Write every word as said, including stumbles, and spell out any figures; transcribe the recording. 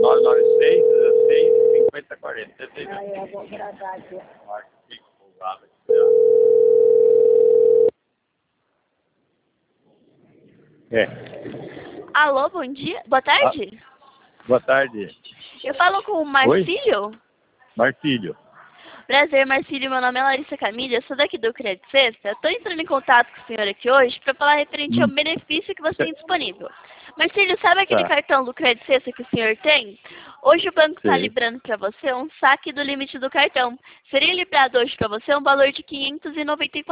nove nove seis, dezesseis, cinquenta, quarenta. Aí eu vou gravar aqui. É. Alô, bom dia. Boa tarde. Ah, boa tarde. Eu falo com o Marcílio? Oi? Marcílio. Prazer, Marcílio. Meu nome é Larissa Camille, eu sou daqui do Crédito Sexta. Eu estou entrando em contato com o senhor aqui hoje para falar referente Hum. ao benefício que você tem disponível. Marcílio, sabe aquele Tá. cartão do Crédito Sexta que o senhor tem? Hoje o banco está Sei. liberando para você um saque do limite do cartão. Seria liberado hoje para você um valor de quinhentos e noventa e quatro